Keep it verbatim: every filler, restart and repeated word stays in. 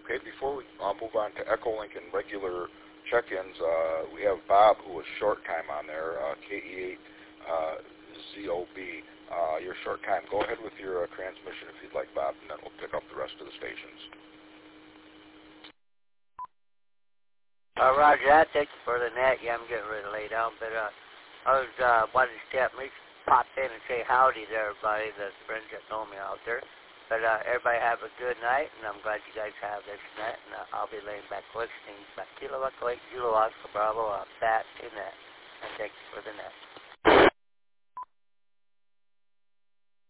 Okay, before we uh, move on to Echolink and regular check-ins, uh, we have Bob, who was short time on there, uh, K E eight Z O B. Uh, your short time. Go ahead with your uh, transmission if you'd like, Bob, and then we'll pick up the rest of the stations. Uh, Roger that. Thank you for the net. Yeah, I'm getting ready to lay down, but uh, I was uh, wanted to step me pop in and say howdy to everybody, the friends that know me out there. But uh, everybody have a good night, and I'm glad you guys have this net, and uh, I'll be laying back listening. Back Kilo Echo eight Kilo Oscar Bravo, uh, Fat in that, and thank you for the net.